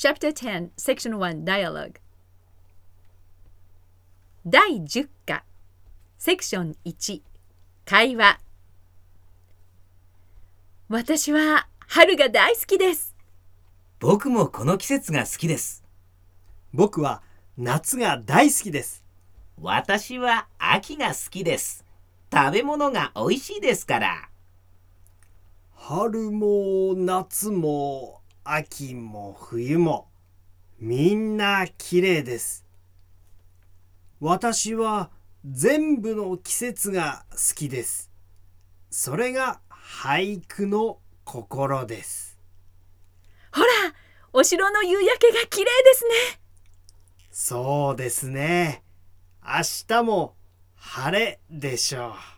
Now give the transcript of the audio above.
Chapter 10, Section 1, Dialogue 第10課 Section 1会話。私は春が大好きです。 僕もこの季節が好きです。 僕は夏が大好きです。 私は秋が好きです。食べ物が美味しいですから。 春も夏も秋も冬もみんな綺麗です。私は全部の季節が好きです。それが俳句の心です。 ほら、お城の夕焼けが綺麗ですね。 そうですね。明日も晴れでしょう。